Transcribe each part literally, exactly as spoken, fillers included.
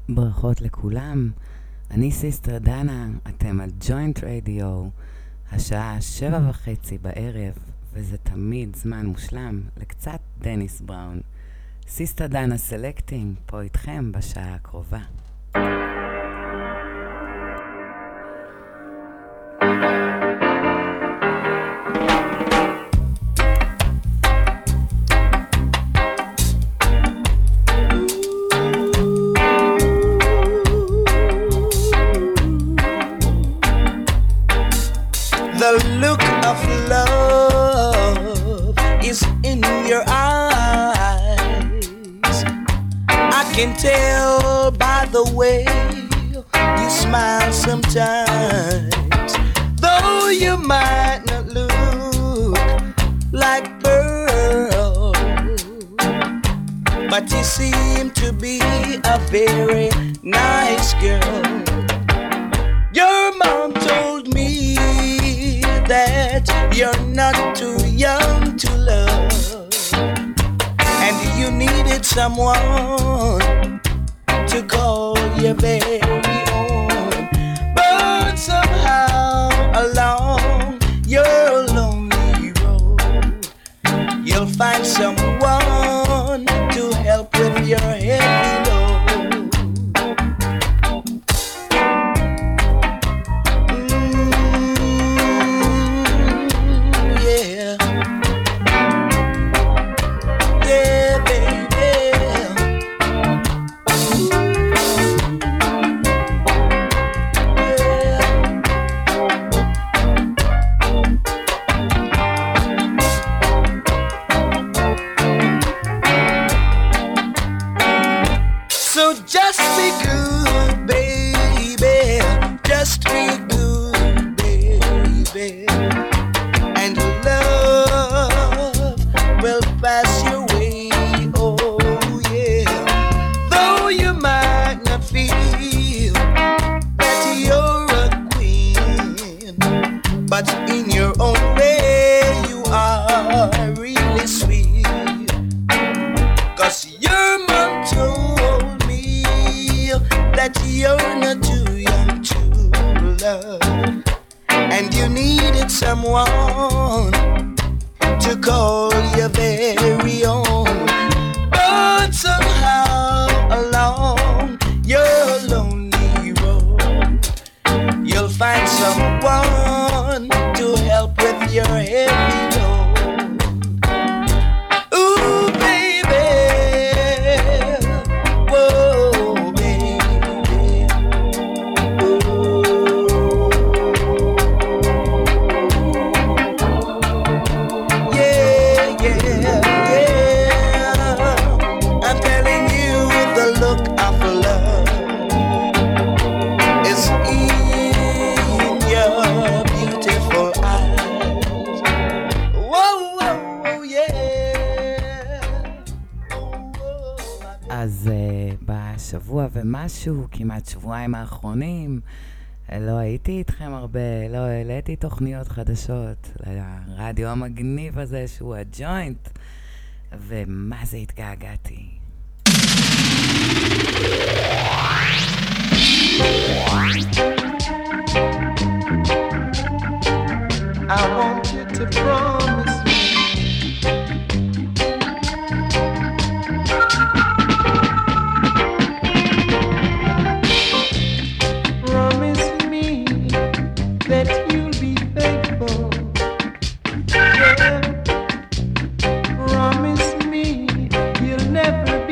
ברכות לכולם, אני סיסטר דנה, אתם על ג'וינט רדיו, השעה שבע וחצי בערב, וזה תמיד זמן מושלם לקצת דניס בראון. סיסטר דנה סלקטינג, פה איתכם בשעה הקרובה. The look of love is in your eyes. I can tell by the way you smile sometimes. Though you might not look like pearl, but you seem to be a very nice girl. Your mom told me that you're not too young to love, and you needed someone to call your very own. But somehow along your lonely road, you'll find someone to help with your heavy load. משהו, כמעט שבועיים האחרונים לא הייתי איתכם הרבה, לא העליתי תוכניות חדשות לרדיו המגניב הזה שהוא הג'וינט, ומה זה התגעגעתי. I want you to promise me Promise me you'll never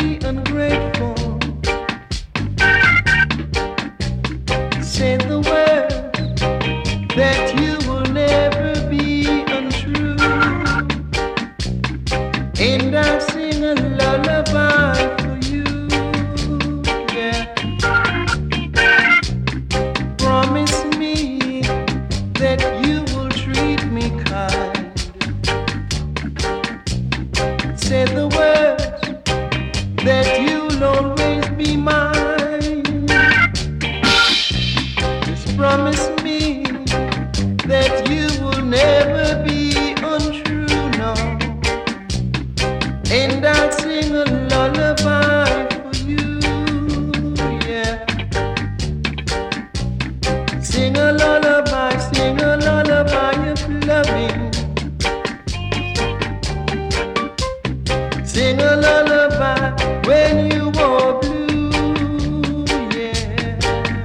oh blue, yeah.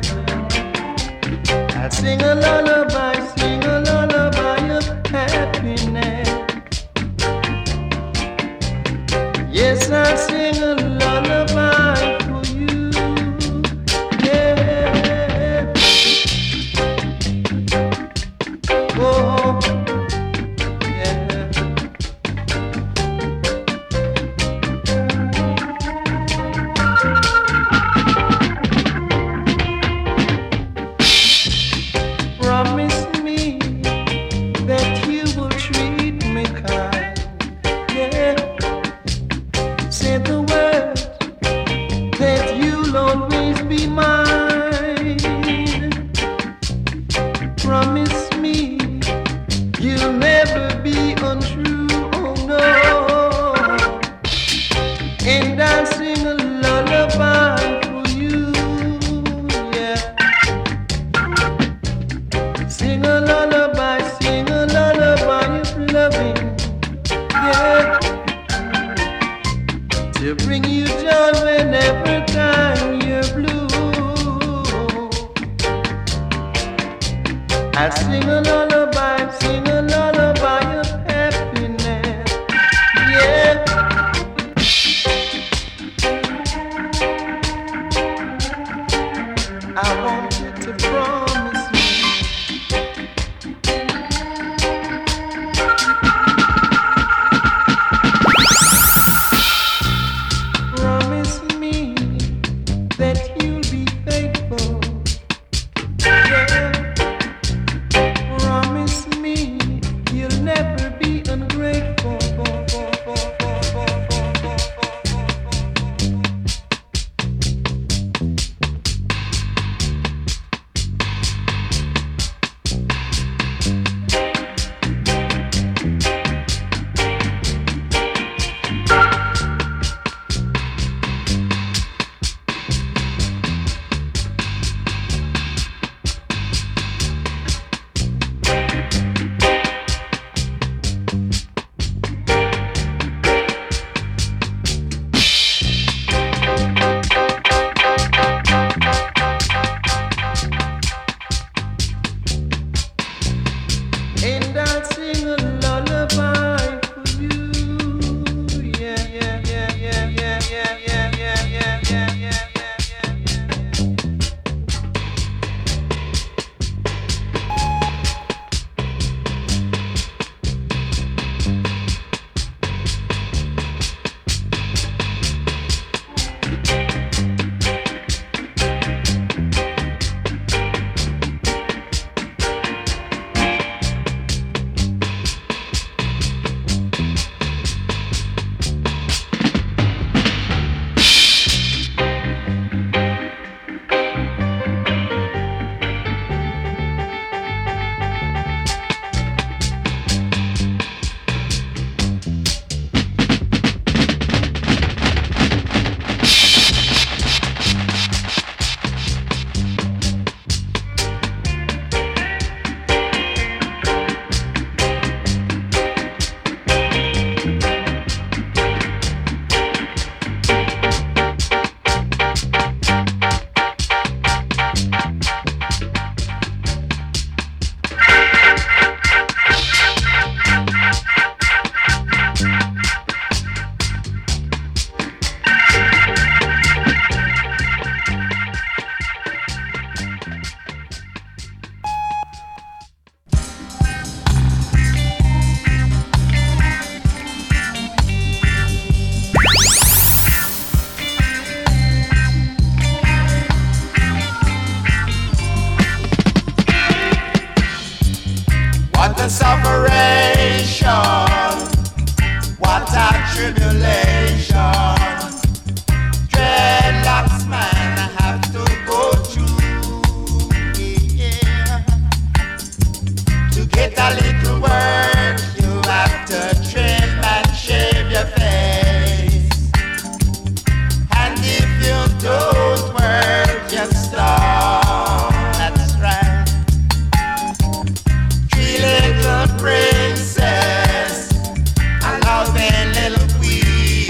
I sing a lullaby, sing a lullaby of happiness. Yes, I sing a lullaby for you, yeah. Oh, yeah. Promise me that you will treat me kind, yeah. Say the words that you'll always be mine. Promise me you'll never be untrue, oh no. And I'll sing a lullaby for you, yeah. Sing a lullaby, sing a lullaby of loving, yeah. To bring you joy whenever time you're blue. I sing a lullaby, sing a lullaby of happiness, yeah. I want you to promise me. Promise me that you'll be faithful, yeah. Promise me you'll never be ungrateful. And I'll sing a lullaby for you, yeah, yeah, yeah, yeah, yeah, yeah, yeah, yeah, yeah, yeah, yeah, yeah. What a separation, what a tribulation. Dreadlocks man have to go through, yeah. To get a little work, you have to trim and shave your face. And if you don't work, you starve. That's right. Three little princess, allow their little queen.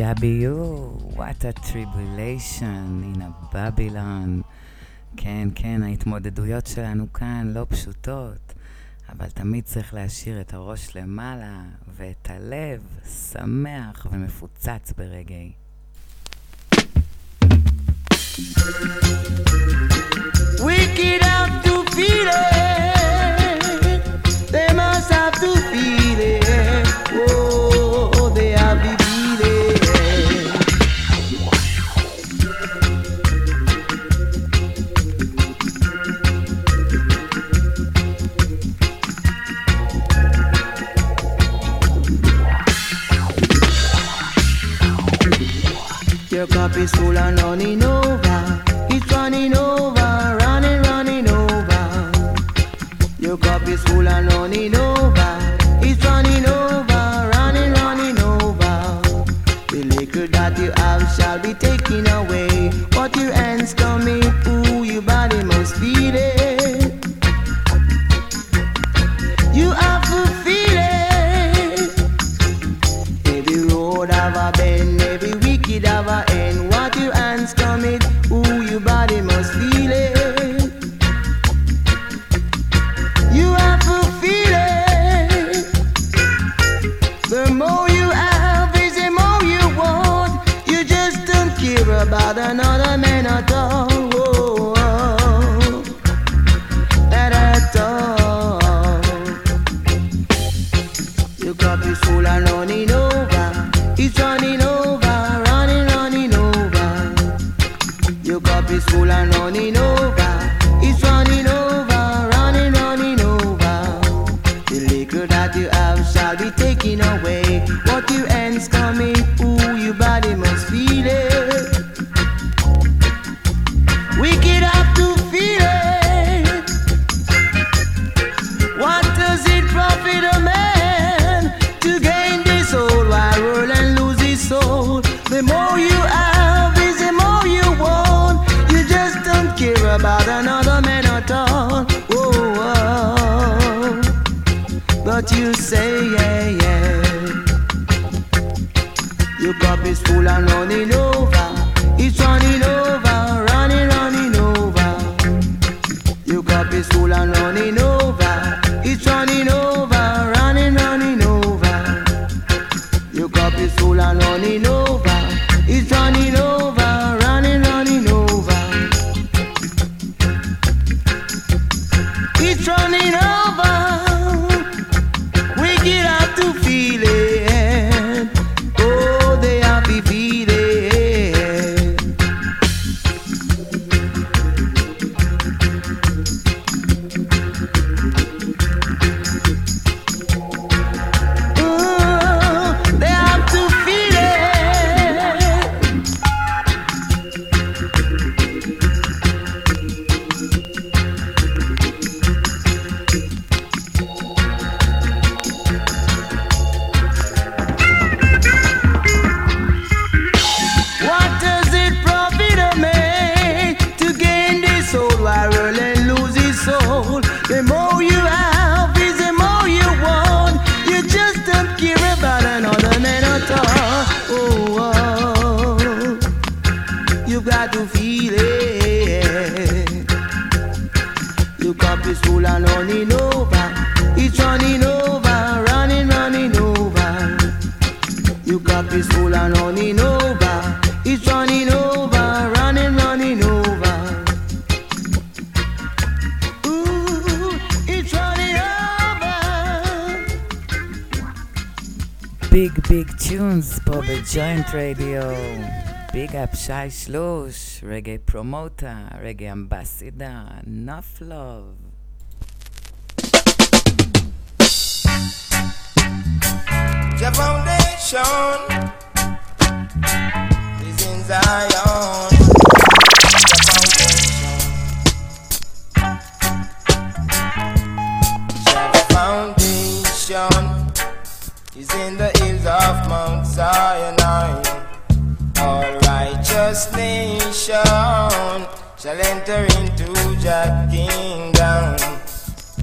W, what a tribulation in a Babylon. כן, כן, ההתמודדויות שלנו כאן לא פשוטות, אבל תמיד צריך להשאיר את הראש למעלה ואת הלב שמח ומפוצץ ברגעי. Wicked have to feel it. They must have to feel it. Oh, they have to feel it. Your cup is full and running over. It's running over, running, running over. Your cup is full and running over. It's running over, running, running over. The liquor that you have shall be taken away. What your hands coming, ooh, your body must feel it. You have to feel it. Every road have a bend, every wicked have a end. What your hands coming, ooh, your body must feel it. You have to feel it. The more you have is the more you want. You just don't care about another man at all. Oh, oh, not at all. Your cup is full and running over. It's running over, running, running over. Your cup is full and running over. It's running over, running, running over. The liquor that you have shall be taken away. What your hands coming, ooh, your body must feel it. Wicked have to feel it. What does it profit a man to gain this whole wide world and lose his soul? The more you have is the more you want. You just don't care about another man at all. Oh, oh. But you say, yeah, yeah. Your cup is full and running over. It's running over, running, running over. Your cup is full and running over. It's running over, running, running over. Your cup is full and running over. It's running over, running, running over. It's running over. We get out to feel it. Oh, they have to feel it. Ooh, they have to feel it. What does it profit a man to gain this whole wide world and lose his soul? The more you have is the more you want. You just don't care about another man at all. Oh, oh. You've got to feel it. Your cup is full and running over. It's running over, running, running over. Your cup is full and running over. It's running over, running, running over. Ooh, it's running over. ביג ביג טיונס פה בג'וינט רדיו. ביג אפ שי שלוש, רגעי פרומוטה, רגעי אמבסידה, enough love. Your foundation is in Zion. Your foundation. Your foundation is in the hills of Mount Sinai. All righteous nation shall enter into Jah kingdom.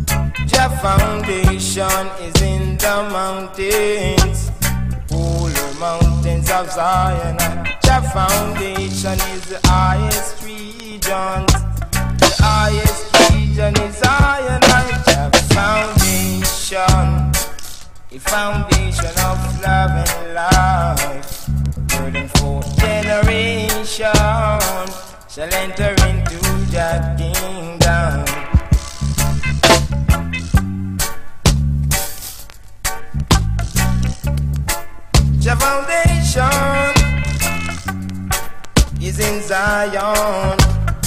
Jah foundation is in the mountains. Holy mountains of Zion. Jah foundation is the highest region. The highest region is Zion. Jah foundation, the foundation of love and life. Third and fourth generation shall enter into Jah kingdom. Jah foundation is in Zion.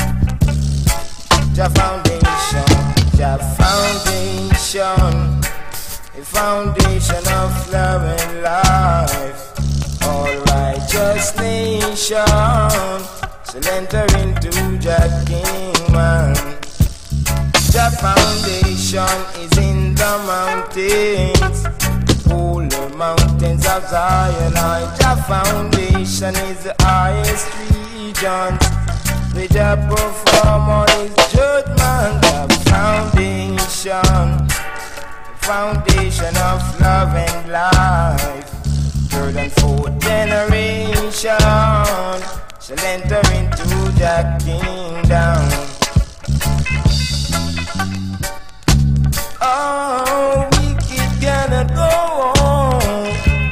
Jah foundation, Jah foundation, a foundation of love and life. All righteous nation shall enter into Jah kingdom. Jah foundation is in the mountains, all the mountains of Zion. Jah foundation is the highest region, where Jah perform all his judgment. Jah foundation, foundation of love and life. Third and fourth generation shall enter into Jah kingdom. Oh, wicked cannot go on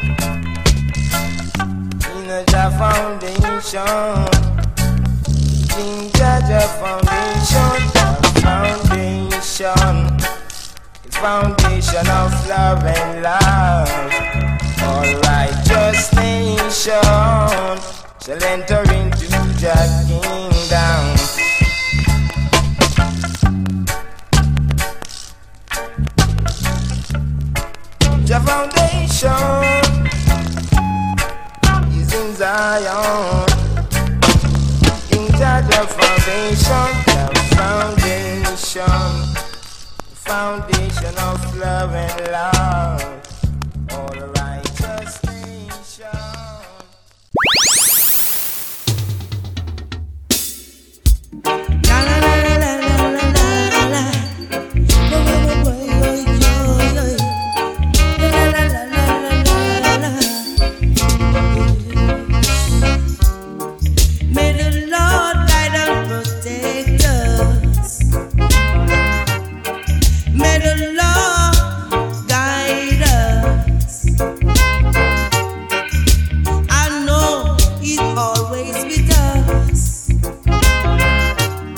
in a Jah foundation. In Jah Jah foundation, Jah foundation, the foundation of love and life. All righteous nation shall enter into Jah kingdom. Jah foundation is in Zion. In Jah Jah foundation, Jah foundation, foundation of love and love. All righteous nation. La la la la la la la la. La la la la la la la. May the Lord guide and protect us. May the Lord guide us. I know He's always with us.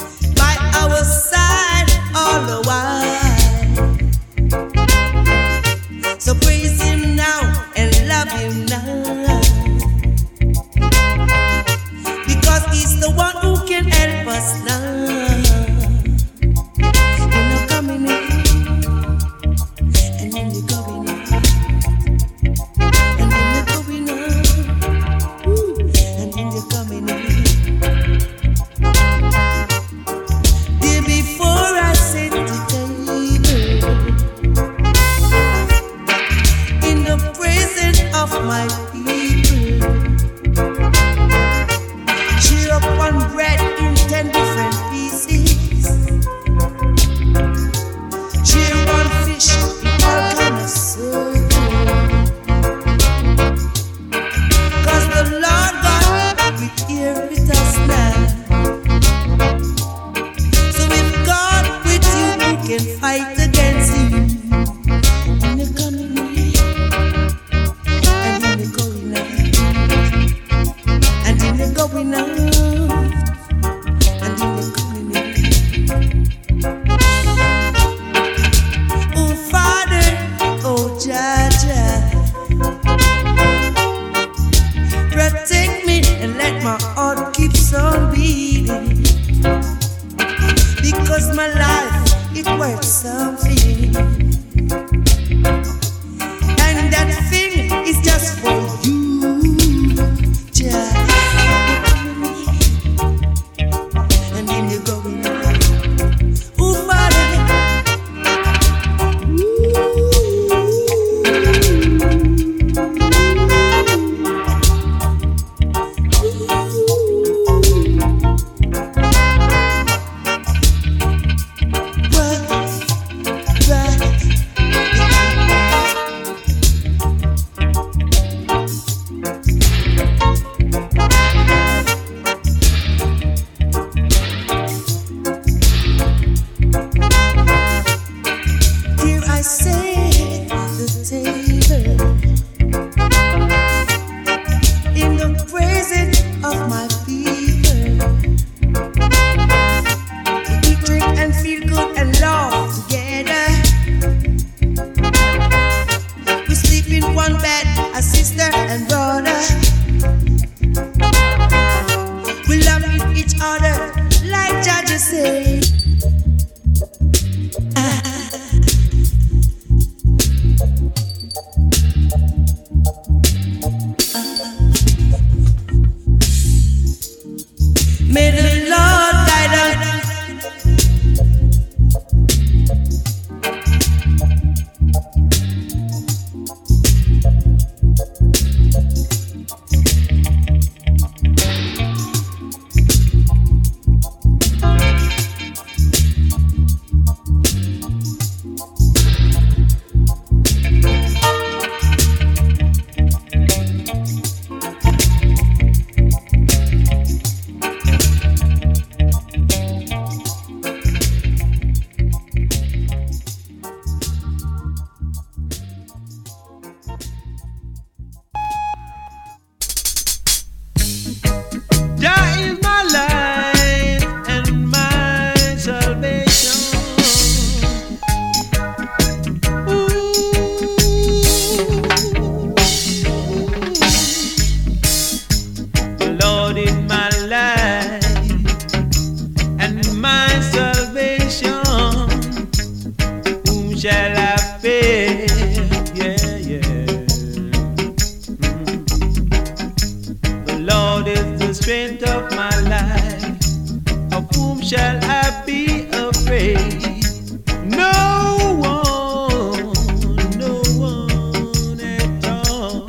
shall I fear? Yeah, yeah. Mm. The Lord is the strength of my life. Of whom shall I be afraid? No one, no one at all.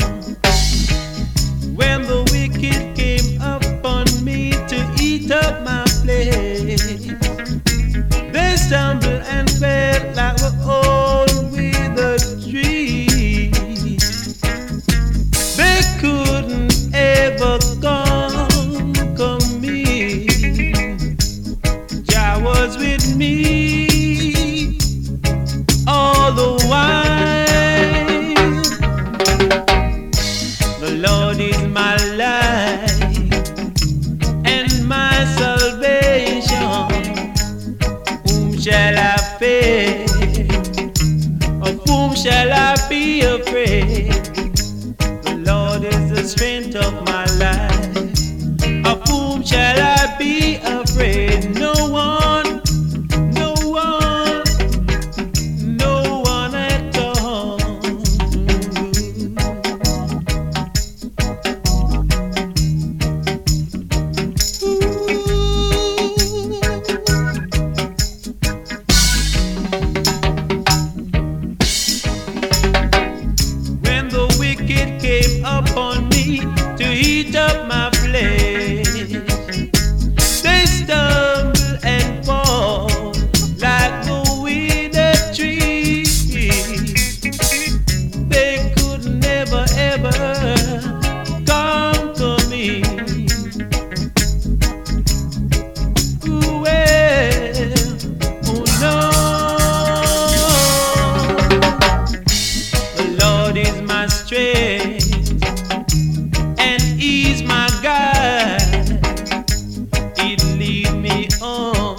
When the wicked came upon me to eat up my flesh, they stumbled and fell like the old withered tree. They couldn't ever conquer me. Jah was with me all the while. The Lord is my light and my salvation. Whom shall I fear? Of whom shall I be afraid? The Lord is the strength of my life. Of whom shall I be afraid? No one, no one, no one at all. When the wicked came upon me to eat up my flesh, they stumble and fall like the withered tree. They could never ever conquer me. Ooh, well, oh no. The Lord is my strength and He's my guide. He'd lead me on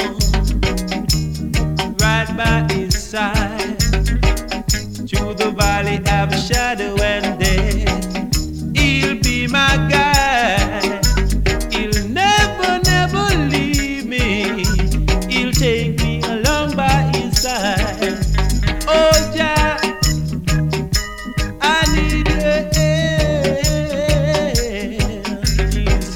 right by His side through the valley of shadow and death. He'll be my guide. He'll never, never leave me. He'll take me along by His side. Oh, Jah, I need your help, Jesus.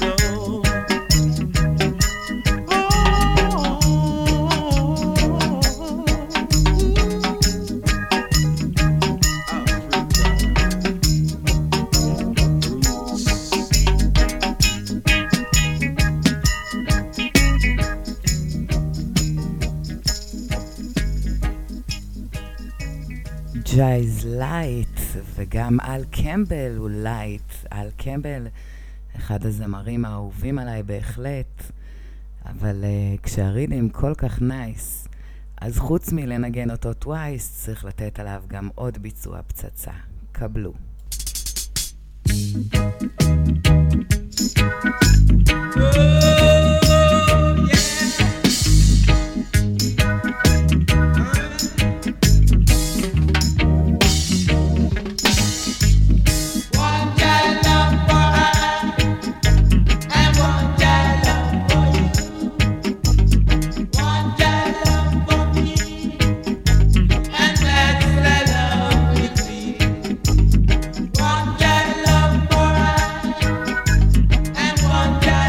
ג'ייז לייט, וגם אל קמבל הוא לייט. אל קמבל, אחד הזמרים האהובים עליי בהחלט, אבל uh, כשהרידים כל כך נייס, אז חוץ מלנגן אותו טווייס, צריך לתת עליו גם עוד ביצוע פצצה. קבלו. One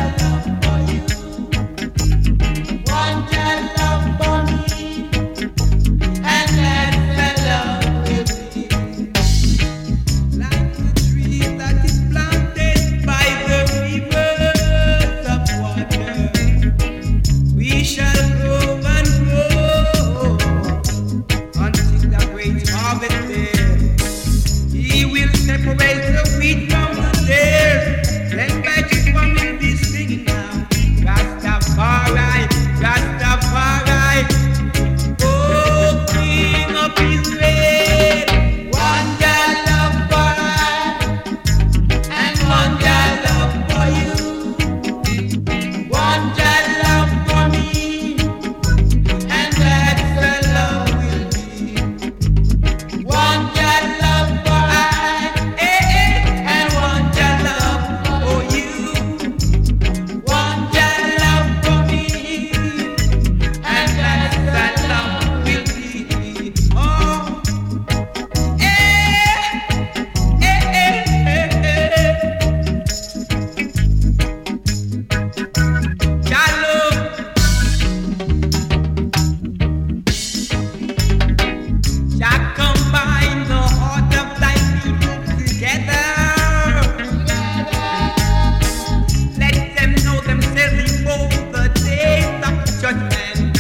judgment.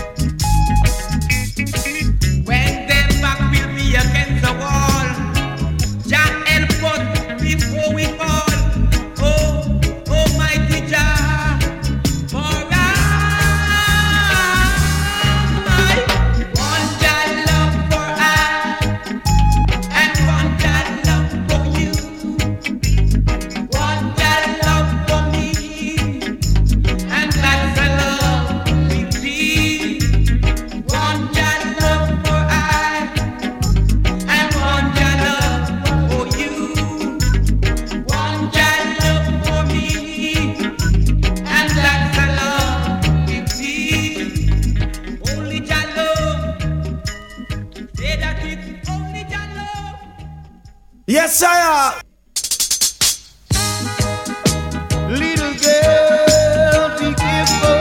When their back will be against the wall, Jah help us before we fall. Oh, Almighty Jah, for I want Jah love for I, and want Jah love for you. Want Jah love for me, and that's the love we feel. Want Jah love for I, and want Jah love for you. Want Jah love for me, and that's the love we feel. Only Jah love, say that it's only Jah love. Yes, sir. Little girl, be careful.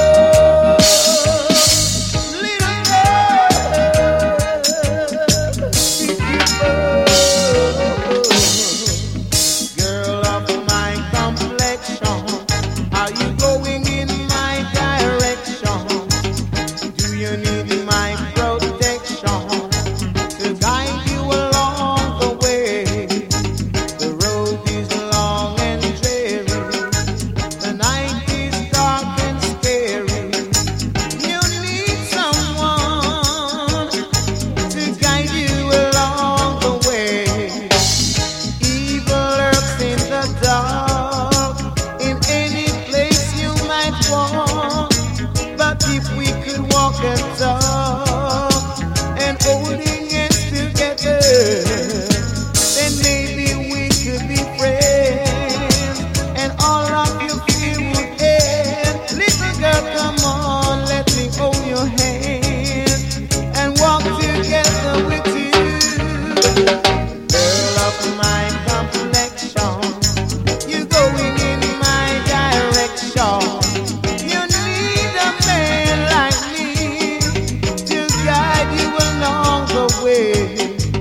Little girl, be careful. Girl of my complexion, are you going in my direction? Do you need my protection to guide you along the way? The road is long and dreary, the night is dark and scary. You need someone to guide you along the way. Evil lurks in the dark, in any place you might walk. But if we could walk and talk and holding hands together, then maybe we could be friends, and all of your fear would end. Little girl, come on, let me hold your hand and walk together with you. Girl of my complexion, you going in my direction. You need a man like me to guide you along the way.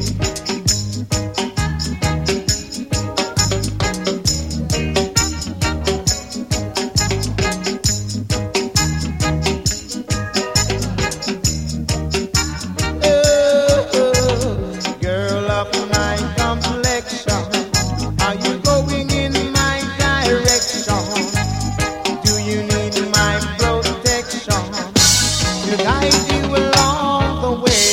Oh, girl of my complexion, are you going in my direction? Do you need my protection to guide you along the way?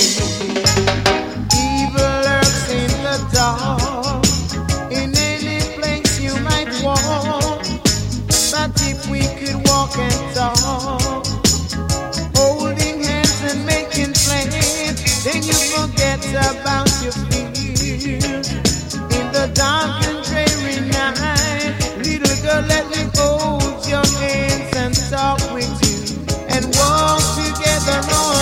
Evil lurks in the dark, in any place you might walk. But if we could walk and talk, holding hands and making plans, then you forget about your fears in the dark and dreary night. Little girl, let me hold your hands and talk with you and walk together all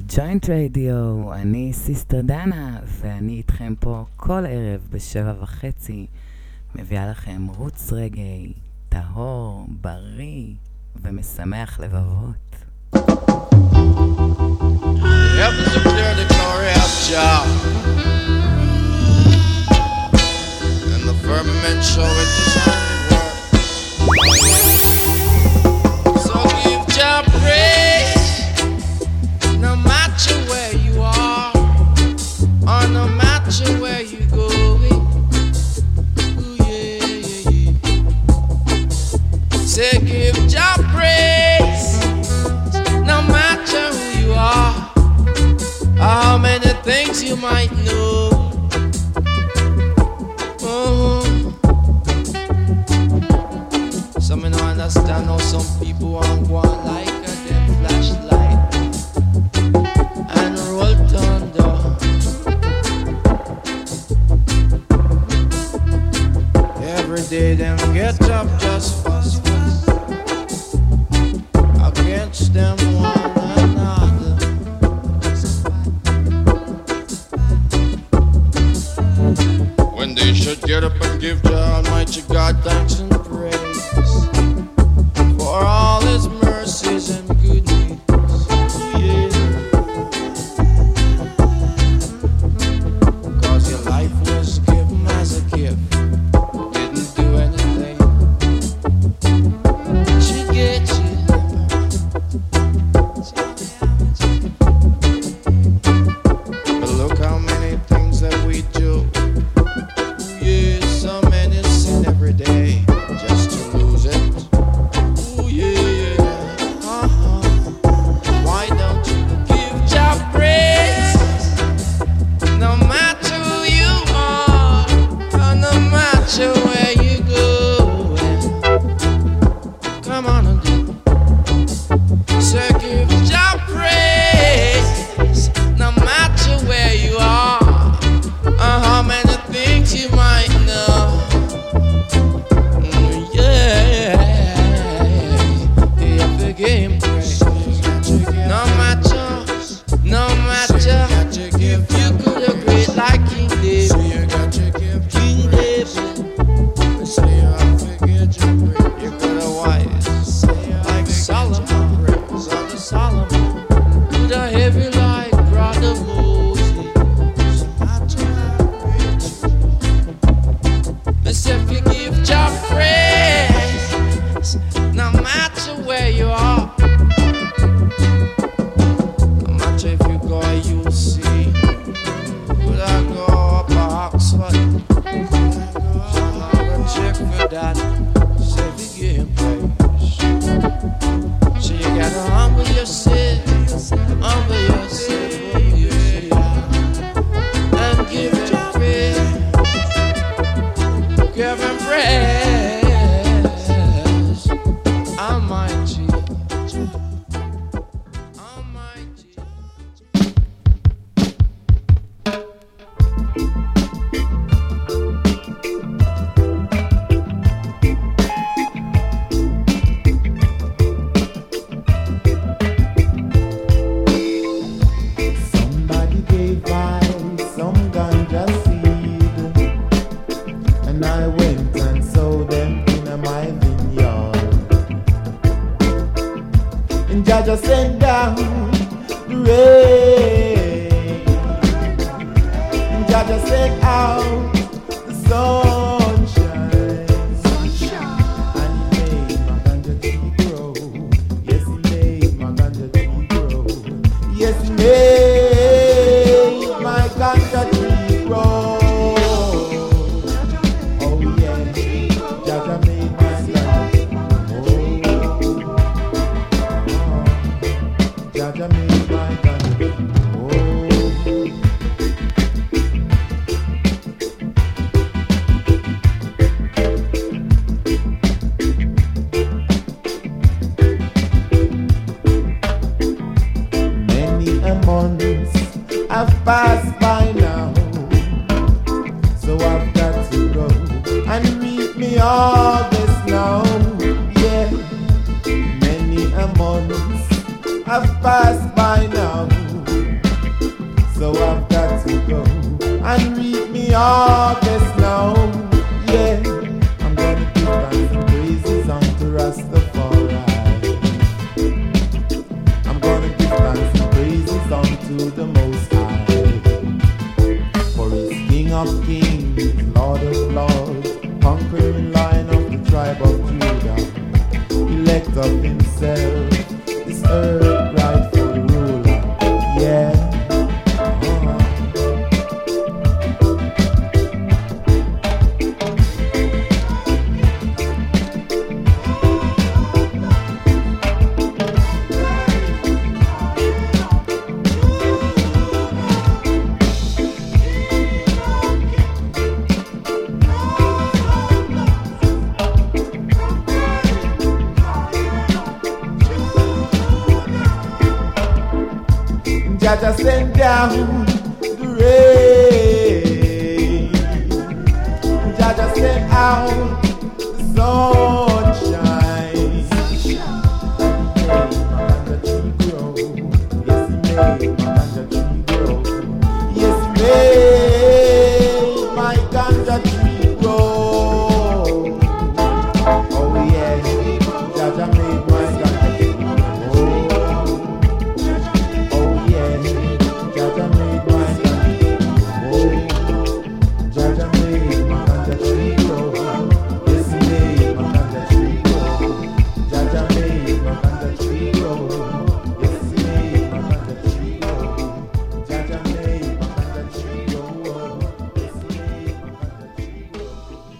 ג'וינט רדיו, אני סיסטר דנה, ואני איתכם פה כל ערב בשבע וחצי, מביאה לכם רוץ רגעי, טהור, בריא ומשמח לבבות. Heavens declare the glory of Jah, and the firmament show it His handiwork. So give Jah praise, no matter where you are, or no matter where you go. Ooh, yeah, yeah, yeah. Say give Jah praise, no matter who you are, how many things you might know. Oh. Some don't understand how some people want go on like a them flashlight and roll thunder. Every day them get up just fast, fast against them one another. When they should get up and give the Almighty God thanks and praise for all His mercies and goodness. Yeah. Cause your life was given as a gift, didn't do anything to get you. But look how many things that we do. Yeah, some men is sin every day just to lose it. Ooh, yeah, yeah. Uh-huh. Why don't you give Jah praise? No matter who you are, or no matter where you go. Come on and do. So give Jah praise, no matter where you are, or how many things you might know. Mm, yeah, you have to give Him praise. No matter, no matter if you could have great like King David, King David. You could have wise like Solomon, son of Solomon. Could have heavy like brother Moses. If you give Jah praise, no matter where you are, no matter if you go you'll see. Could I go up to Oxford? I'll check for that. Say if you give Him praise, so you gotta humble yourself, humble yourself, yeah, and give Jah praise. Give Him praise, Almighty, Almighty. Somebody gave I some ganja seed, and I went and sowed them in my vineyard. And Jah just sent down the rain, and Jah just sent out the sunshine, and He made my ganja tree grow. Yes, He made my ganja tree grow. Yes, He made my ganja tree grow. Oh yeah, Jah made my ganja. Oh, Jah made my ganja. Oh. the harvest now. Yeah, I'm gonna give thanks and praises unto Rastafari. I'm gonna give thanks and praises unto the Most High. For He's King of Kings, Lord of Lords, conquering Lion of the tribe of Judah, elect of Himself, this earth rightful ruler. Yeah. Jaja send down the rain. Jaja send out the sunshine. Yes, made my ganja tree grow. Yes, made my ganja tree grow. Oh yeah, Jaja made my ganja tree grow. Jaja made my Jaja made my ganja tree grow. Yes, he made my ganja tree grow. Jaja made my ganja tree grow. Yes, he made my ganja tree grow. Jaja made my ganja tree grow. Yes, he made my ganja tree grow.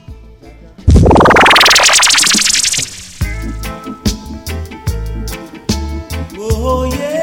Oh yeah.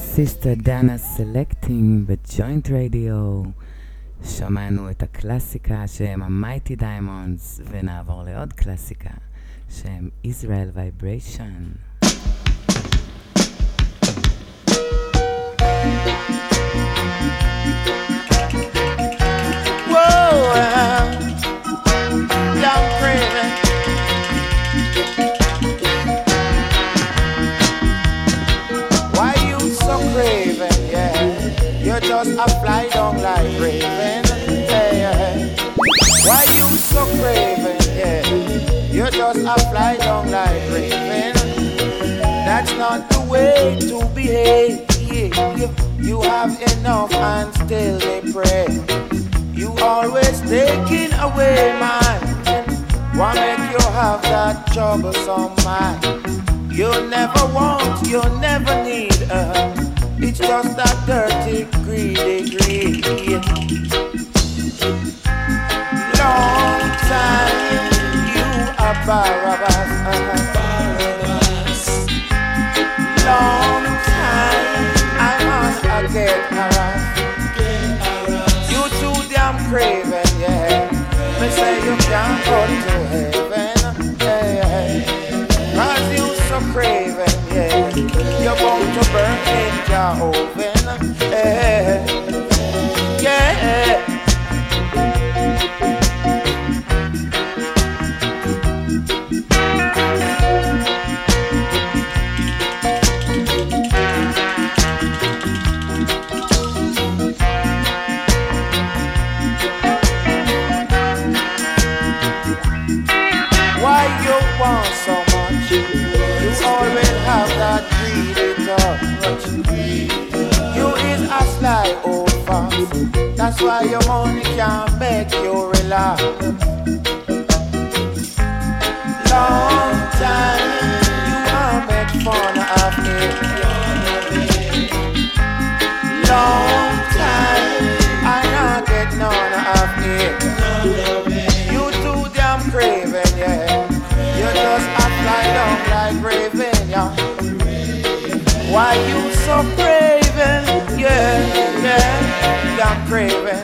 סיסטר דנה סלקטינג בג'וינט רדיו. שמענו את הקלאסיקה שהם המייטי דיימונדס, ונעבור לעוד קלאסיקה שהם ישראל וייבריישן. Whoa, uh, young craving. Why you so craving, yeah? You're just a fly down like raven, yeah. Why you so craving, yeah? You're just a fly down like raven. That's not the way to behave, yeah. You have enough and still they pray. You always taking away mine. Why make you have that troublesome mind? You never want, you never need her. It's just that dirty, greedy greed. Long time you are Barabbas. Barabbas. Long time I'm on a get harassed. You too damn craving, yeah. Me say you can't go to heaven, yeah. Cause you so craving, yeah. You're going to burn in your oven, yeah. Yeah. Why you want so much? You always have that greedy touch. You is a sly old fox. That's why your money can't make you relax. Long time you are make fun of me. Long time I not get none of it. You too damn craving, yeah. You just a fly down like raven, yeah. Why you so craving, yeah, yeah. Damn craving.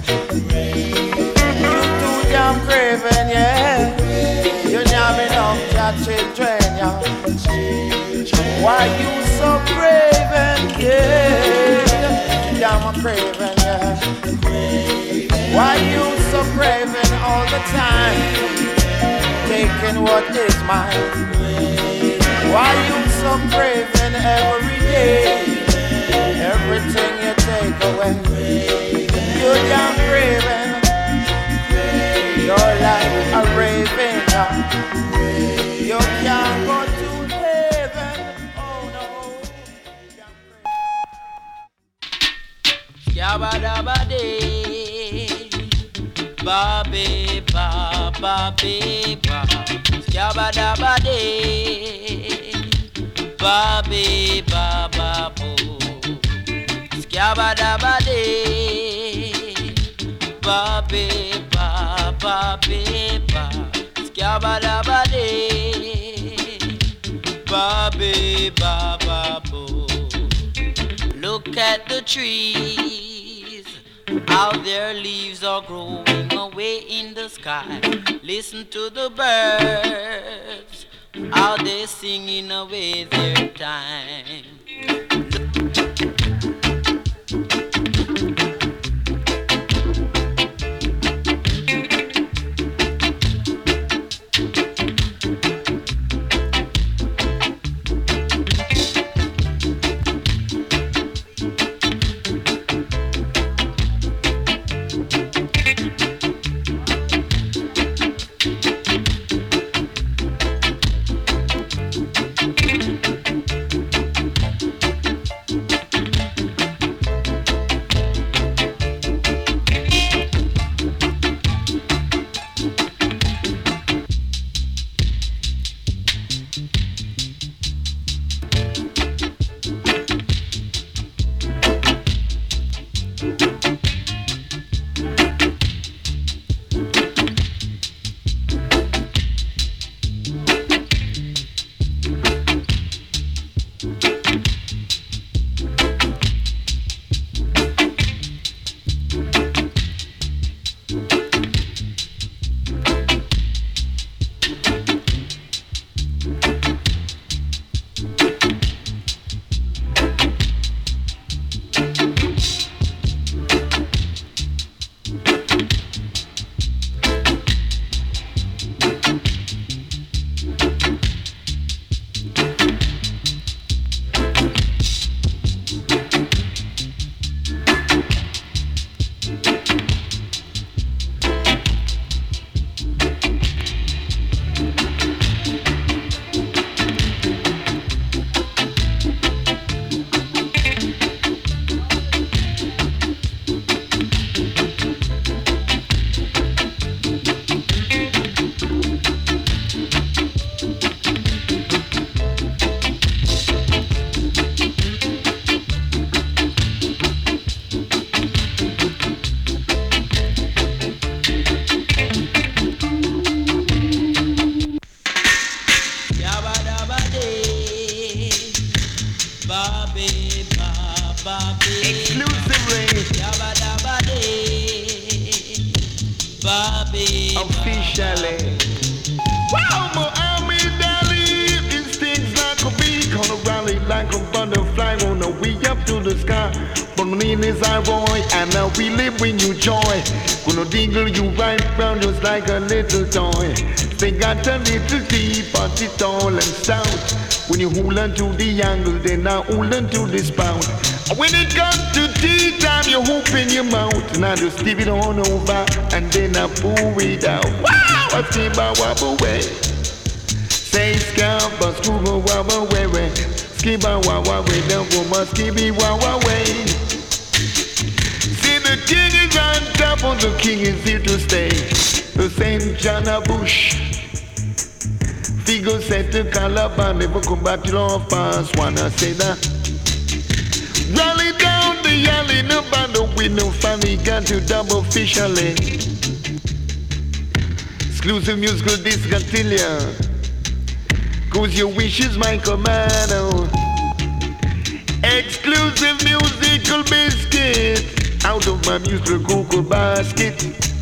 You too damn craving, yeah. You're jamming up your children, yeah. Why you so craving, yeah. Damn a craving, yeah. Why you so craving all the time? Taking what is mine. Why you so craving every day? Everything you take away. You're damn craving. You're like a raven. You can't go to heaven. Oh no. Yabba dabba day. Babe, ba, ba, be, ba. Yabba dabba day. Babe, ba, ba, bo. Yabba dabba day. Babe, ba, ba, be, ba. Yabba dabba day. Babe, ba, ba, bo. Look at the trees. How their leaves are growing away in the sky. Listen to the birds, how they singing away their time. Bobby, Bobby, Exclusively, Yabba Dabba Bobby, officially. Wow, Muhammad Ali instincts like a bee, gonna rally like a butterfly on the way up to the sky. But my name is Iroy, and now we live when you joy. Gonna dingle you right round just like a little toy. They got a little deep, but it's tall and stout. When you hold on to the angle, then I hold on to the spout. When it comes to tea time, you open your mouth, and I just leave it on over, and then I pour it out. Wow! I skip a wobble away. Say scalp, but scuba wobble away, way. Skip a wobble away, don't go much skip it wobble away. See, the king is on top, and the king is here to stay. The Saint John of Bush. Figo said to Calabar, never come back to love past. Wanna say that? Rally down the alley, no bother with no funny, got to double officially. Exclusive musical discantilia. Cause your wish is my command. Oh. Exclusive musical biscuit out of my musical cocoa basket.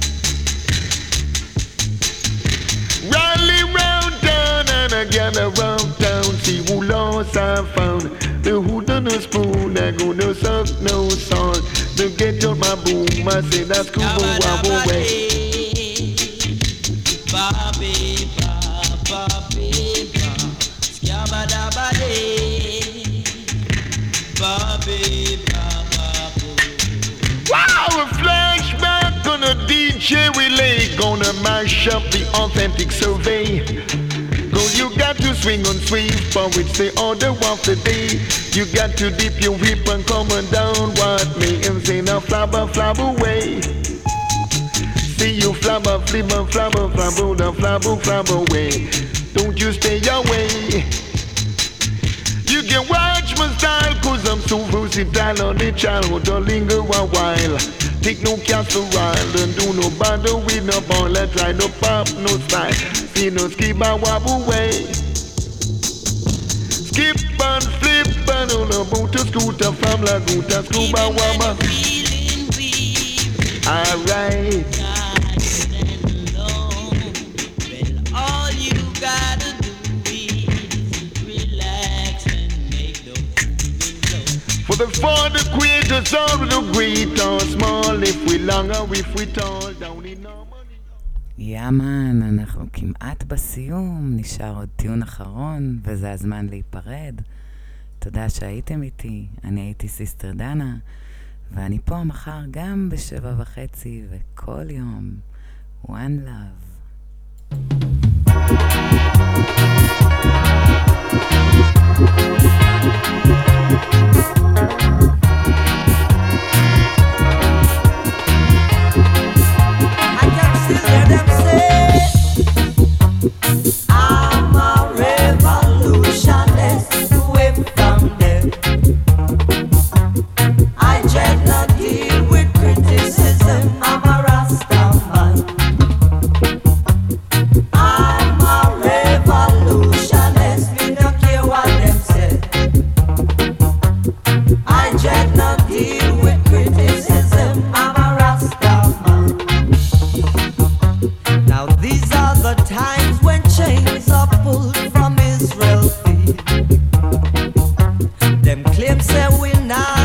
Rally round town and I gather round town, see who lost I found. The who done no spoon, I go no suck no song. To get on my boom, I say that's cool, but wobble away. Bobby, Bobby, Skabba Dabba Bobby, Bobby. Wow, a flashback on a D J relay, gonna mash up the authentic survey. Cause you got to swing on sweep, for it's the order of the day. You got to dip your whip and come on down what me and say now flabber flab away. See you flabber flibber flabber flabber the flabber flab away. Don't you stay away. You can watch my style cause I'm so versatile on the childhood. Don't linger a while. Take no casserole and do no bother with no ball. I try no pop, no style. See no skip and wobble away. Skip and flip and on a boat to scooter from Laguta, scuba wobble. Alright. All you gotta do is relax and make the feeling go. For the father creators all the great or small, if we long or if we tall, down in our money. יאמן, אנחנו כמעט בסיום, נשאר עוד טיון אחרון, וזה הזמן להיפרד. תודה שהייתם איתי, אני הייתי סיסטר דנה, ואני פה מחר גם בשבע וחצי, וכל יום, one love. I can still hear them say, I'm a revolutionist, away from them. I dread not deal with criticism, I'm a Rastaman. I'm a revolutionist, we don't care what them say. I dread not deal with criticism, I'm a Rastaman. Now these are the times when chains are pulled from Israel's feet. Them claims say we not